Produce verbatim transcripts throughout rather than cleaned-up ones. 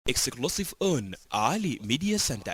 Exclusive on Ali Media Center.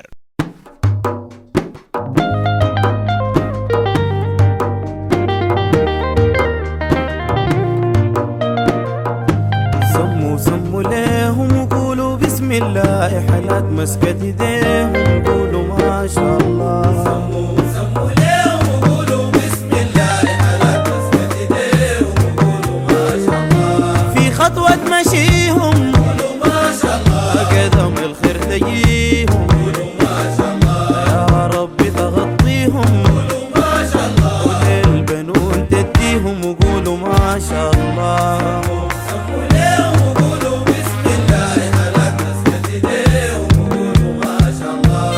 سموا سموا ليهم وقولوا بسم الله، حالات مسكت ايديهم قولوا ما شاء الله. سموا سموا ليهم وقولوا بسم الله، حالات مسكت ايديهم وقولوا ما شاء الله. في خطوة مشيهم قولوا ما شاء الله، قدم الخير تجيهم قولوا ما شاء الله. يا ربي تغطيهم قولوا ما شاء الله، وللبنون تديهم وقولوا ما شاء الله. سموا ليهم وقولوا بسم الله، حالات مسكت ايديهم وقولوا ما شاء الله.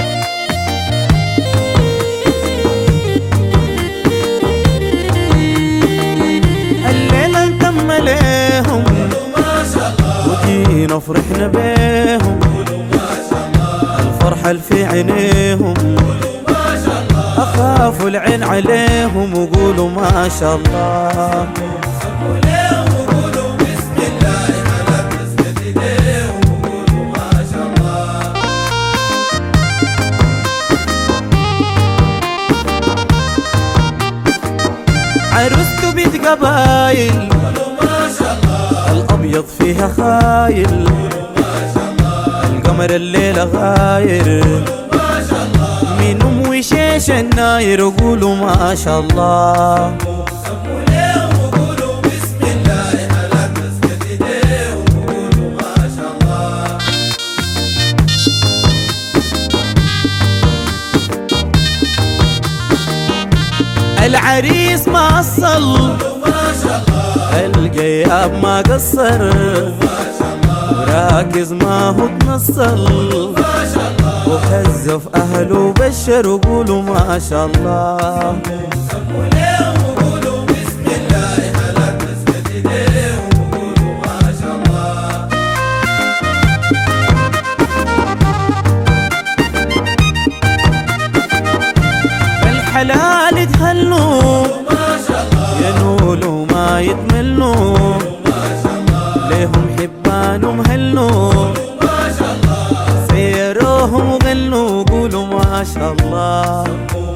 الليلة نتم ليهم قولوا ما شاء الله، وجينا فرحنا بيهم، قولوا ما شاء الله. الفرحة اللي في عينيهم قولوا ما شاء الله، أخافوا العين عليهم وقولوا ما شاء الله. سموا ليهم وقولوا بسم الله، حالات مسكت ايديهم وقولوا ما شاء الله. عروسته بيت قبايل قولوا ما شاء الله، الأبيض فيها خايل، قولوا ما شاء الله. القمر الليلة غاير، قولوا ما شاء الله، من أم وشيش الناير وقولوا ما شاء الله. سموا ليهم وقولوا بسم الله، حالات مسكت ايديهم وقولوا ما شاء الله. العريس ما أصل قولوا ما شاء الله، الجياب ما قصر، ما شاء الله. وراكز ما هو تنصل، ما شاء الله، وخزف أهله وبشر وقولوا ما شاء الله. سموا ليهم وقولوا بسم الله، حالات مسكت ايديهم وقولوا ما شاء الله. الحلال يتهلوا ما شاء الله، ينولوا ما يتملوا، ما شاء الله. ليهم حبانهم هلوا، ما شاء الله، سيروهم وغنوا قولوا ما شاء الله.